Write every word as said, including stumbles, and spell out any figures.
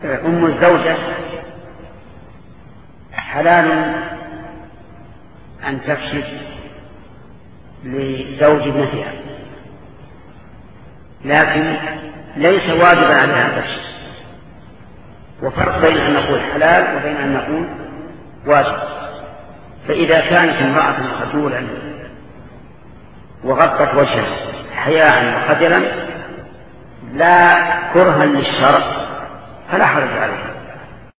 أم الزوجة حلال أن تكشف لزوج ابنتها، لكن ليس واجبا عليها أن تكشف، وفرق بين أن نقول حلال وبين أن نقول واجب. فإذا كانت امرأة خجولا وغطت وجهها حياء وخجلا لا كرها للشرع فلا حرج عليها،